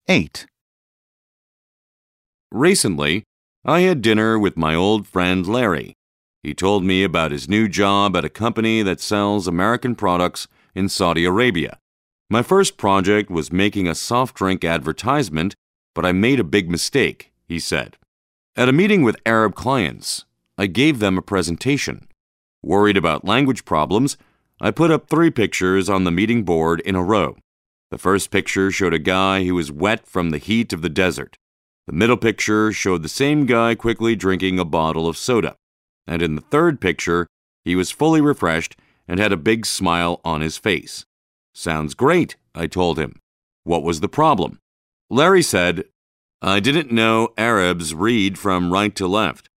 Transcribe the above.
8. Recently, I had dinner with my old friend Larry. He told me about his new job at a company that sells American products in Saudi Arabia. My first project was making a soft drink advertisement, but I made a big mistake, he said. At a meeting with Arab clients, I gave them a presentation. Worried about language problems, I put up 3 pictures on the meeting board in a row. The first picture showed a guy who was wet from the heat of the desert. The middle picture showed the same guy quickly drinking a bottle of soda. And in the third picture, he was fully refreshed and had a big smile on his face. Sounds great, I told him. What was the problem? Larry said, I didn't know Arabs read from right to left.